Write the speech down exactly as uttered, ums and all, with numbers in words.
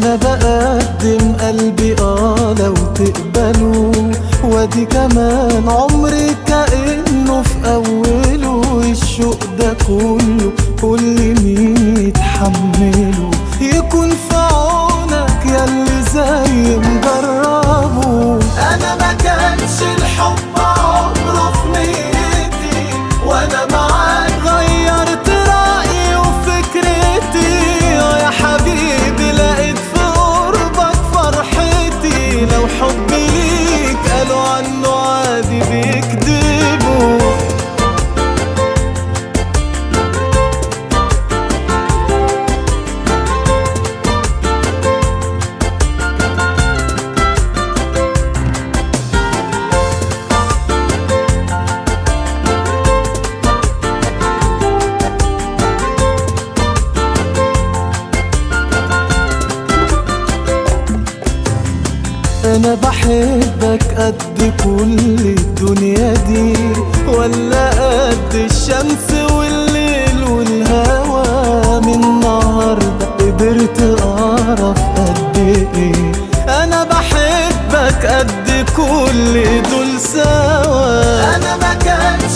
انا بقدم قلبي اه لو تقبلوا، وادي كمان عمري كأنه في اوله. الشوق ده كله كل مين يتحمله، يكون في عونك ياللي زي مجربه. انا ما كانش الحب عمره في نيتي، وانا معاك غيرت رأيي وفكرتي. يا حبيبي لقيت في قربك فرحتي، لو حبي ليك قالوا عنه عادي بيكدبوا. انا بحبك قد كل الدنيا دي، ولا قد الشمس والليل والهوى. من النهارده قدرت اعرف قد ايه انا بحبك قد كل دول سوا. انا ما كانش